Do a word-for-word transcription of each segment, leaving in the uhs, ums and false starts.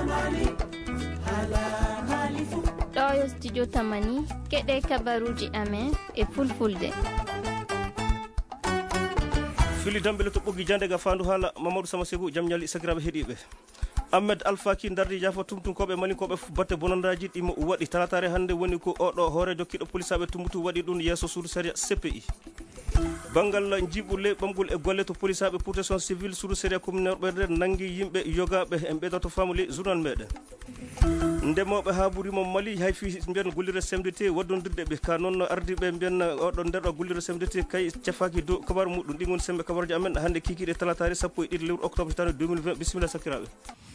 ɗo yo studio tamani keɗe kabaruji amen e fulfulde. fili dambele to ɓoggi jande ga fandu haala Mamadou Sama Segou jam ñalli sakiraɓe heeɗiɓe. Ahmed Alpha Ki dardi jafa tumtunkoɓe malinkoɓe batte bonandaji ɗimo waɗi talatare hande woni ko oɗo hoorejo kiɗo polisaɓe tumbutu waɗi ɗum yesso suudu séria C P I. Bangal jiɓulle ɓamgol e golle to polisaɓe protection civile suudu séria communaire ɓerde nangui yimɓe yogaɓe en ɓeydato famuli journal meɗen. Ndemoɓe ha ɓuurimo Mali hay fi mbiyen gollire C M D T waddodirde ɓe ka noon ardiɓe mbiyen oɗo nder ɗo gollire C M D T kay cafaki dow kabaru muɗum ɗi goni sembe kabaruji amen hande kikiɗe talatari sappo e ɗiɗi lewru octobre hitande deux mille vingt bisimilla sakiraɓe.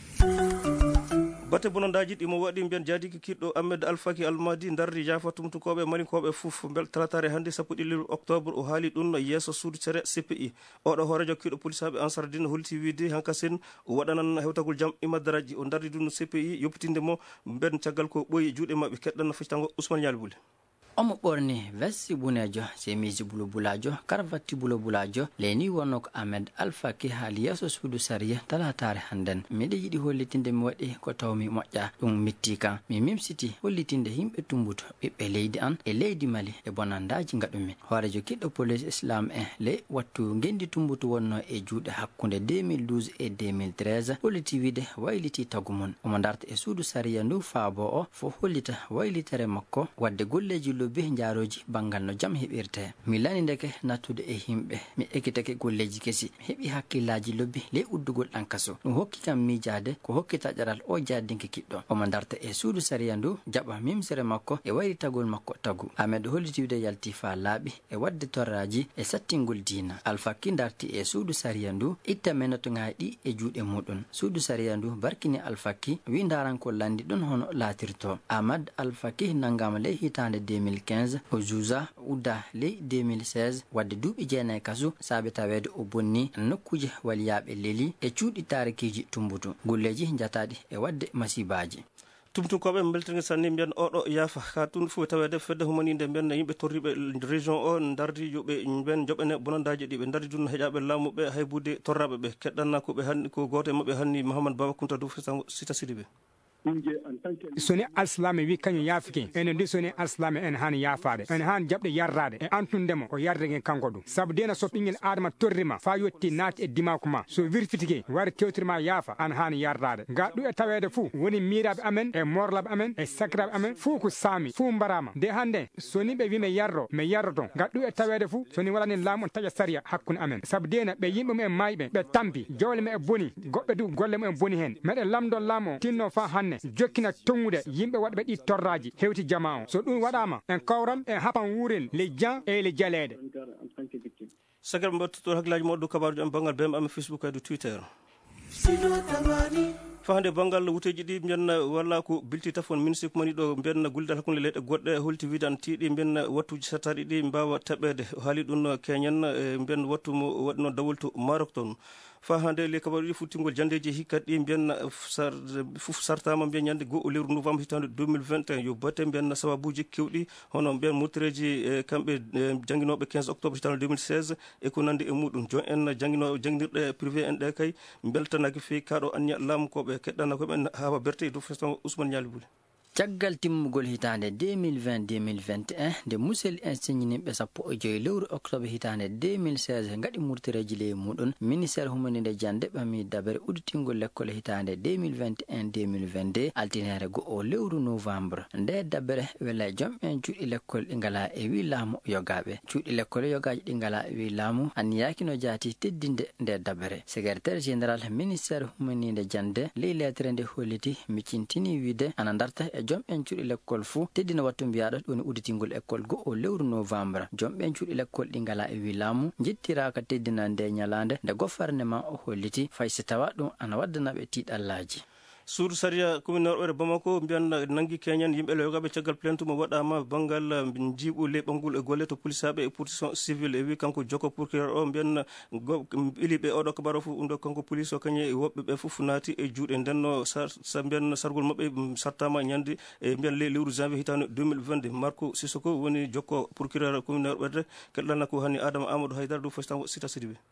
batte bonondaji ɗimo waɗi mbiyen jaadiki kiɗɗo Ahmed Alpha Ki Almadi dardi jafa tumtukoɓe malinkoɓe foof bel talatare hande sappo ɗiɗi lewru octobre o haali ɗum yesso suudu séria C P I. oɗo hoorejo kiɗo polisaɓe Ansardine holti wiide hankasen o waɗanan hewtagol jaam imadaraji o dardi ɗum C P I yoppitinde mo mben caggal ko ɓooyi juuɗe mabɓe keɗɗan feccitango Ousmane Yalbouli. omo ɓorni vesti bunejo semisi bulo bulajo karvatti bulo bulajo leni wonno ko Ahmed Alpha Ki haali yesso suudu saria talatare hannden miɗo yiɗi hollitinde mi waɗi ko tawmi moƴƴa ɗum mitti kan mi mimsiti hollitinde yimɓe tumbuto ɓiɓɓe leydi an e leydi Mali e bonandaji gaɗumi hoorejo kiɗɗo police islam en ley wattu gendi tumbuto wonno e juuɗe hakkude deux mille douze et deux mille treize holliti wiide wayliti tagu mum omo darta e suudu saria ndu faabo o fo hollita waylitere makko wadde golleji be jaaroji bangal no jam heɓirte mi lani ndeke nattude e himɓe mi ekkitake golleji kesi mi heɓi hakkillaji lobbi ley uddugol ɗan kaso ɗum hokki kam miijade ko hokkita ƴaral o jaadinki kiɗɗo omo darta e suudu saria ndu jaɓa mimsere makko e wayritagol makko tagu Ahmed hollitiwde yalti fa laaɓi e wadde torraji e sattingol diina Alpha Ki darti e suudu saria ndu itta menotoŋaji ɗi e juuɗe muɗum suudu saria ndu barkini Alpha Ki wi daranko landi ɗon hono laatirto Ahmed Alpha Ki nangama ley hitande deux mille quinze o juusa udda ley deux mille seize wadde duuɓi jeenayi kasu saabi tawede o bonni nokkuje waliyaɓe leeli e cuuɗi tarikiji tumbutu golleji jataɗi e wadde masibaji. tumtukoɓe beltini sanni mbiyen oɗo yaafa ka tun fof tawede fedde humanide mbiyen yimɓe torriɓe région o dardi yoɓe mbiyen joɓene bonandaji ɗi ɓe dardi ɗum heeƴaɓe laamuɓe haybude torraɓe ɓe keɗɗanna koɓe hanni ko goto e mabɓe hanni Mouhamadou Baba Kounta Dow Sita Sidibé. soni alsilama wi kañum yaafiki enen ndi soni alsilama en hani yaafade en hani jaɓɗe yarrade e antundemo o yardegen kanko ɗum saabu dena so ɓinguel adama torrima fa yetti naati e dimako ma so wirfitike wari kewtirima yaafa an hani yardade ga ɗum e tawede fou woni miiraɓe amen e morlaɓe amen e sakiraɓe amen fou ko saami fou mbarama nde hande soni ɓe wi mi yarro mi yarroton ga ɗum e tawede fou soni waɗani laamu on taƴa saria hakkude amen saabu dena ɓe yimɓe mumen mayɓe ɓe tampi jowle mumen boni goɓɓe du golle mumen boni hen meɗen lamdon laamu o tinno fa hanne jokkina tongude yimɓe waɗɓe ɗi torraji hewti jama o so ɗum waɗama en kawran en hapan wuurel le jan e le jaleede sakiraɓe mbattuto hakkillaji moɗo kabaruji am banggal B M am Facebook e Twitter fahande banggal wuteji ɗi mbiyen walla ko bilti tafon ministre ko mani ɗo mbiyen gullidal hakkude leyɗe goɗɗe holti wiide an tiiɗi mbiyen wattuji sattaɗi ɗi mbawa taɓede haali ɗum keñen mbiyen wattu mo waɗi noon dawol to Maroc toon fa hande le kabaruji futtingol jandeji hikkat ɗi mbiyen fof sartama mbiyen ñande goho lewru novembre hitande deux mille vingt et un yo batte mbiyen sababuji kewɗi hono mbiyen murtireji kamɓe jangguinoɓe quinze octobre hitande deux mille seize e ko nandi e muɗum jon en jangguinoɓe jangguirɗe privé en ɗe kay beltanaki fewi kaɗo anniya laamukoɓe keɗɗana koɓen haaba berte e dow feston Ousmane Yalbouli. caggal timmugol hitande deux mille vingt deux mille vingt et un nde musel insigniniɓe sappo e joyi lewru octobre hitande deux mille seize gaɗi murtireji ley muɗum ministére humanide jande ɓami dabere udditingol lekkole hitande deux mille vingt et un deux mille vingt deux altinere go o lewru novembre nde dabere wela joom en cuuɗi lekkole ɗi ngala e wi laamu yogaɓe cuuɗi lekkole yogaji ɗi ngala e wi laamu an yakino jaati teddinde nde dabere secrétaire général ministére humanide jande ley lettere nde holliti micintini wiide ana darta e joom en cuuɗi lekkol fou teddina wattu mbiyaɗo ɗoni udditingol école go o lewru novembre joom en cuuɗi lekkol ɗi ngala e wi laamu jettiraka teddina nde ñalande nde goffarne ma o holliti fay so tawa ɗum ana waddanaɓe tiiɗallaji suudu saria commune orɓere Bamako mbiyan nangui keñen yimɓe le yogaɓe caggal plainte mo waɗama banggal jiiɓu le ɓangol e golle to polisaɓe e protection civile e wi kanko jokko procureur o mbiyan ɓiliɓe oɗo kabar o fof ɗum ɗo kanko police o kañum e woɓɓe ɓe fof naati e juuɗe ndenno sa mbiyan sargol mabɓe sartama ñande e mbiyan le lewru janvier hitande deux mille vingt deux Marco Sissoko woni jokko procureur commune orɓerde keɗɗana ko hanni Adama Amadou Haydara ɗum fo Sita Sidibé.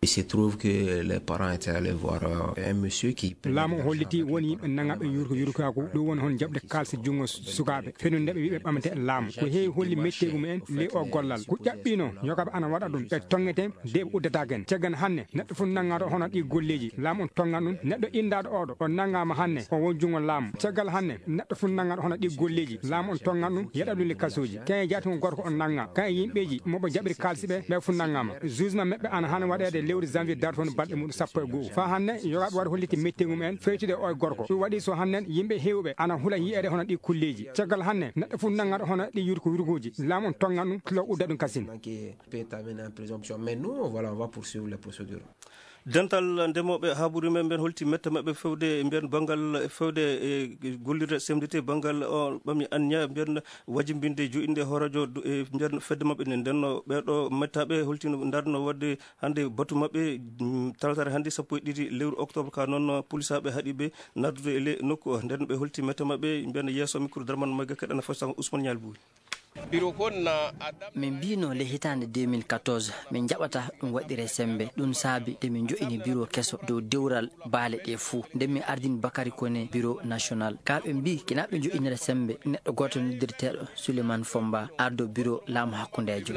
Il se trouve que les parents étaient allés voir un monsieur qui lamu holliti woni yimɓe nangaɓe yurko yurkaku ɗum woni hon jaɓde kalsi jungo sukaɓe fenundeɓe wiɓe ɓamate laamu ko heewi holli mettegu mumen le o gollal ko ƴaɓɓino yokaɓe ana waɗa ɗum ɓe tongete nde ɓe uddataken caggan hannde neɗɗo fof nangaɗo hono ɗi golleji laamu on tongan ɗum neɗɗo indaɗo oɗo o nangama hannde o won jungo laamu caggal hannde neɗɗo fof nangaɗo hono ɗi golleji laamu on tongan ɗum yeɗa ɗum le kasuji kaye jaati mo gorko on nanga kaye yimɓeji moɓe jaɓiri kalsi ɓe ɓe fof nangama jugement meɓɓe ana hana waɗede lewru janvier dartoon balɗe muɗum sappo e goho fa hannde yogaɓe waɗa holliti mettegu mumen feytude o e gorko ɗum waɗi so hannde yimɓe hewɓe ana huula yiyede hono ɗi kulleji caggal hannde neɗɗo fof nangaɗo hono ɗi yurko yurkuji laamu on tongan ɗum kilo udda ɗum kasin. Mais nous, voilà, on va poursuivre les procédures. dental ndemoɓe haɓuri men mbiyen holti metta mabɓe fewde mbiyen banggal fewde e gollirde semdete banggal o ɓami anniya mbiyen wajimbinde joɗinde horadio e mbiyen fedde mabɓe ne ndenno ɓeɗo mettaɓe holtino darno wadde hande batu mabɓe talatare hande sappo e ɗiɗi lewru octobre ka noon police aɓe haaɗiɓe naddude e le nokku o nden ɓe holti metta mabɓe mbiyen yesso micro darman magga keɗana fastan Ousmane Nial Bouy. min mbino le hitande deux mille quatorze min jaɓata ɗum waɗire sembe ɗum saabi nde min joƴini bureau kesso dow dewral baale ɗe fuu nde min ardini Bakary Koné bureau national kaɓe mbi kina ɓe joƴinira sembe neɗɗo goto noddirteɗo Souleymane Fomba ardo bureau laamu hakkudejo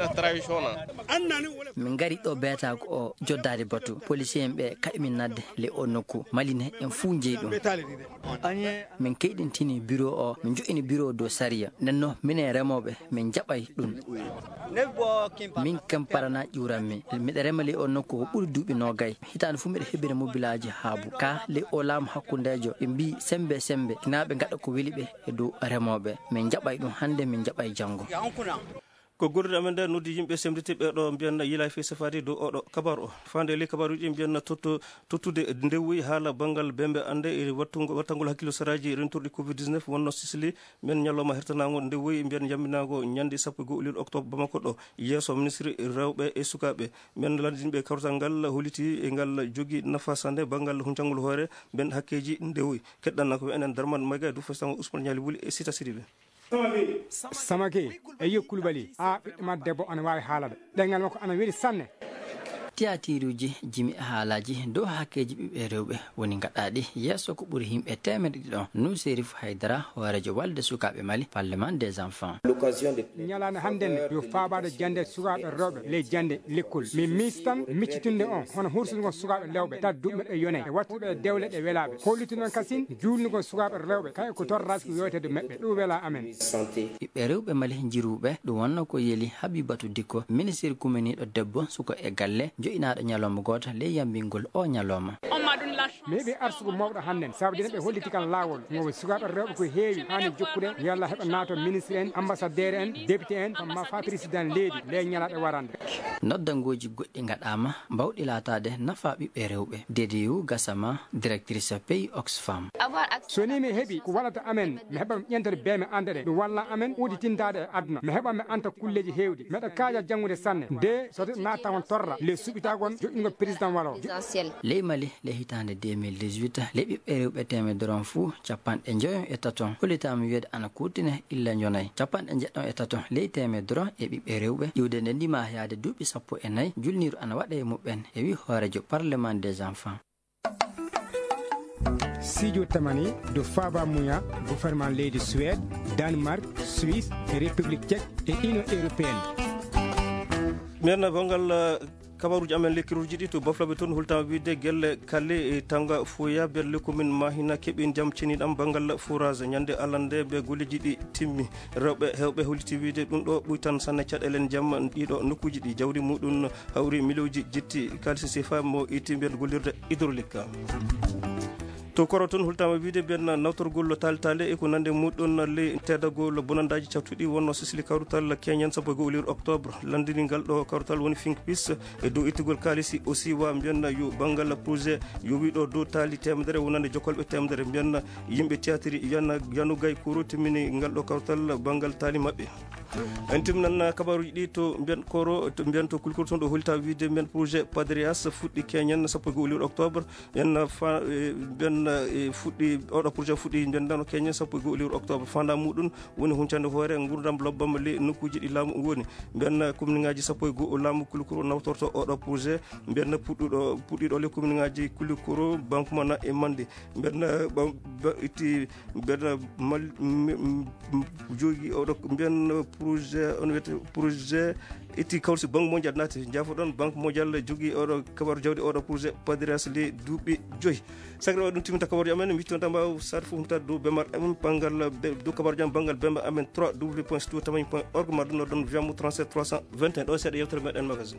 min gari ɗo beetako o joddade batu policier en ɓe kaɗi min nadde le o nokku maline en fuu jeeyi ɗum min keyɗintini bureau o min joƴini bureau dow saria nenno minen remoɓe min jaɓay ɗum min kam parana ƴuranmi miɗa rema le o nokku ko ɓuuri duuɓi nogay hitande fuu mbiɗa heɓira mobilaji haabu ka le o laamu hakkudejo ɓe mbi sembe sembe kinaɓe gaɗa ko weeli ɓe e dow remoɓe min jaɓay ɗum hande min jaɓay janggo ko gurdude amen nde noddi yimɓe semdete ɓeɗo mbiyanna yila fe safari dow oɗo kabaru o fande le kabaruji mbiyanna totto tottude ndewuyi haala banggal bembe ande e wattugo wattangol hakkilo saraji rentourɗi covid dix-neuf wonno Sicily men ñalloma hertanago ndewuyi mbiyan jambinago ñande sappo e goho lewru octobre Bamako ɗo yesso ministre rewɓe e sukaɓe men landinɓe kawtal ngal holiti e ngal jogui nafa sande banggal huncangol hoore ben hakkeji ndewuyi keɗɗanna ko enen darman maga du fastango Ousmane Nial Bouly e Sita Sidibé samake e yokkuluɓali a ɓiɗɗoma debbo ana wawi haalade ɗengal makko ana weeli sanne théâtre-uji jimi haalaji dow hakkeji ɓiɓɓe rewɓe woni gaɗaɗi yesso ko ɓuuri himɓe temedde ɗiɗon nous Serif Haydara horejo walde sukaɓe Mali parlement des enfants ñalande handen yo faɓade jande sukaɓe rewɓe ley jande l'école mi mis tan miccitunde on hono hursugo sukaɓe lewɓe tad duɓɓe ɗe yone e wattuɓe dewle ɗe welaɓe holliti noon kasin julnugo sukaɓe rewɓe kay ko torrasi ko yewtede meɓɓe ɗum wela amen ɓiɓɓe rewɓe Mali jiruɓe ɗum wonno ko yeeli Habibatou Dikko ministre kumeniɗo debbo suko e galle joƴinaɗo ñalawma goto ley yambingol o ñalawma mi heeɓi arsugo mawɗo hannden sabu dine ɓe holliti kan laawol ngo sukaɓe rewɓe ko heewi hani jokkude yo Allah heɓa naato ministre en ambassadeur en député en ma fa président leydi ley ñalaɓe warande noddangoji goɗɗi gaɗama mbawɗi latade nafa ɓiɓɓe rewɓe Dediou Gassama directrice pays Oxfam so ni mi heeɓi ko wallata amen mi heɓa ƴentode beeme ande ɗe ɗum walla amen uditindade e aduna mi heɓa mi anta kulleji hewɗi meɗa kaaja janggude sanne nde so natta on torra le suɓitagon joƴƴingo président walo ley Mali le hitande deux mille dix-huit le ɓiɓɓe rewɓe temedere fuu capanɗe joyon e taton hollitama wiyede ana kurtine illa jonayi capanɗe jeɗɗon e taton ley temedere e ɓiɓɓe rewɓe iwde nde ndima yaade duuɓi sappo e nayyi julniru ana waɗa e muɓɓen e wi hoorejo parlement des enfants Sidio Tamani do Faba Mouya gouvernement leydi Suède Danemark Suisse e république tchèque e union européenne merna bangal kabaruji amen lekkiruji ɗi to baflaɓe toon hultama wiide guelle kalle e tanga foya berle commune mahina keeɓi jaam ceniɗam banggal forage ñande alande ɓe golleji ɗi timmi rewɓe hewɓe holliti wiide ɗum ɗo ɓuytan sanne caɗelen jaam ɗiɗo nokkuji ɗi jawdi muɗum hawri milliuji jetti kalisi sefa mo itti mbiyen gollirde hydraulique to koro toon hultama wiide mbiyen nawtorgol talitale e ko nande muɗon le teddagol bonandaji cawtuɗi wonno Sicily kawrutal keñen sappo e goho lewru octobre landini ngal ɗo kawrutal woni think pis e dow ittugol kalisi aussi wa mbiyen yo banggal projet yo wiɗo dow taali temedere wonande jokkolɓe temedere mbiyen yimɓe théâtre yana yanugay koro timmini ngal ɗo kawrutal banggal taali mabɓe en timnan kabaruji ɗi to mbiyen koro to mbiyen to kulkor toon ɗo hulta wiide mbiyen projet Padrias fuɗɗi keñen sappo e goho lewru octobre en fa mbiyen e fuɗɗi oɗo projet fuɗɗi ndendano Kenya sappo e goho lewru octobre fanda muɗum woni huncande hoore gurdam lobbam le nokkuji ɗi laamu woni mbiyanna commune ngaji sappo e goho laamu Kulikoro nawtorto oɗo projet mbiyanna puɗɗuɗo puɗɗiɗo le commune ngaji Kulikoro banque mana e Mande mbiyanna itti mbiyanna mal jogi oɗo mbiyanna projet on wiyete projet itti kawsi banque mondial naati jafo ɗon banque mondial jogui oɗo kabaru jawdi oɗo projet padiras le duuɓi joyyi sagra ɗum timinta kabaruji amen mitton tamba sar fof humta dow bemar amen banggal dow kabaruji amen banggal bemar amen trois w point studio tamani point org ma ɗum noddon jammu trente-sept trois cent vingt et un ɗo seeɗa yewtere meɗen magasin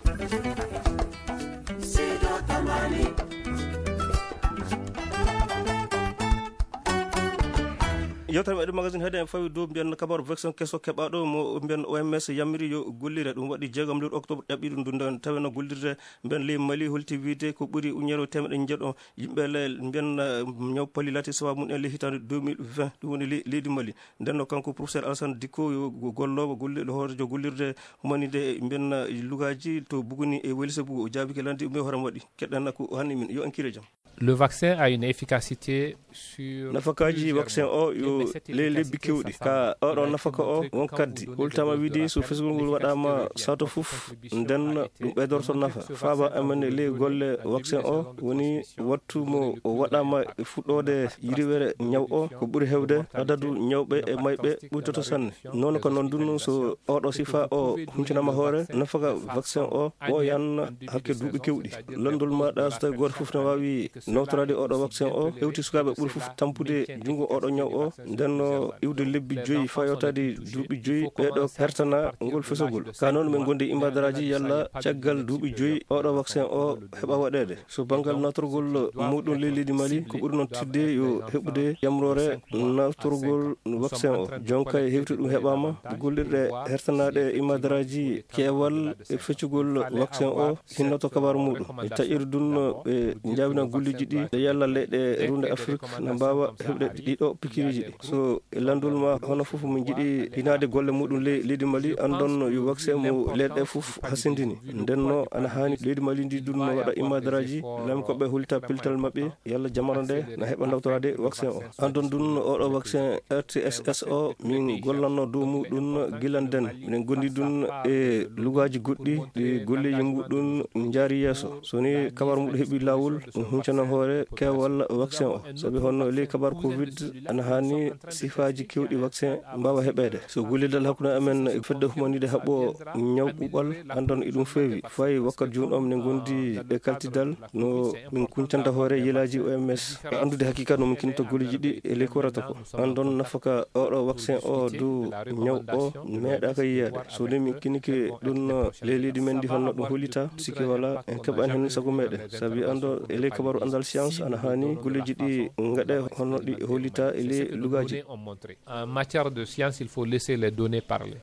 yewtere meɗen magasin heede en fawi dow mbiyan kabaru vaccin kesso keɓaɗo mo mbiyan O M S yammiri yo gollire ɗum waɗi jeegom lewru octobre ɗaɓɓi ɗum ɗum taweno gollirde mbiyan leydi Mali holti wiide ko ɓuuri uñere temeɗe jeeɗo yimɓe le mbiyan ñaw palilati sawa mum en le hitande deux mille vingt ɗum woni leydi Mali ndenno kanko professeur Alassane Dicko yo gollowo golliɗo hoorejo gollirde humanide mbiyan lugaji to buguni e Welesebugu o jaabi ke landi umi horam waɗi keɗɗen ko hanni min yo en kire jaam. Le vaccin a une efficacité sur nafakaji vaccin o yo le lebbi kewɗi ka oɗo nafaka o won kaddi hultama wiide so fesgol ngol waɗama sato fof nden ɗum ɓeydorto nafa faaba amen le golle vaccin o woni wattu mo o waɗama e fuɗɗode yiriwere ñaw o ko ɓuuri hewde adadu ñawɓe e mayɓe ɓuytoto sanne noon ko noon dunno so oɗo sifa o humtinama hoore nafaka vaccin o o yanna hakke duuɓi kewɗi londol maɗa so tawi goto fof ne wawi nawtorade oɗo vaccin o hewti sukaɓe ɓuuri fof tampude jungo oɗo ñaw o ndenno iwde lebbi joyyi fa yewtade duuɓi joyyi ɓeɗo hertana ngol fesogol ka noon min gondi imbadaraji yalla caggal duuɓi joyyi oɗo vaccin o heɓa waɗede so banggal nawtorgol muɗum le leydi Mali ko ɓuuri noon tidde yo heɓude yamrore nawtorgol vaccin o jonka e hewti ɗum heɓama gollirɗe hertanaɗe imbadaraji keewal e feccugol vaccin o hinnoto kabaru muɗum e taƴir dunno ɓe jawina golliji ɗi e yalla leyɗe runde Afrique ne mbawa heɓde ɗiɗo pikiriji ɗi so e landol ma hono foof min jiiɗi hinade golle muɗum le leydi Mali andon yo vaccin mo leyɗe foof hasindini ndenno ana hani leydi Mali ndi ɗum no waɗa imadaraji lam koɓe hulta piltal mabɓe yalla jamano nde na heɓa dawtorade vaccin o andon ɗum oɗo vaccin R T S S o min gollanno dow muɗum guilanden minen gondi ɗum e lugaji goɗɗi ɗi golleji muɗum jaari yesso soni kabaru muɗum heeɓi lawol ɗum huncana hoore kewal vaccin o saabi honno ley kabaru covid ana hani sifaji kewɗi vaccin mbawa heɓede so gollidal hakkude amen e fedde humanide haɓɓo ñaw ɓuɓal andon e ɗum feewi fayi wakkat joni o minen gondi e kaltidal no min kuncanta hoore yilaji O M S e andude haqiqa no min kinto golleji ɗi e ley korata ko andon nafaka oɗo vaccin o dow ñaw o meeɗaka yiyede so ni min kiniki ɗum ley leydi men ndi honno ɗum hollita sikki wala en keɓani hen saago meɗen saabi ando e ley kabaru andal science ana hani golleji ɗi gaɗe honno ɗi hollita e ley lugaji. En matière de science, il faut laisser les données parler.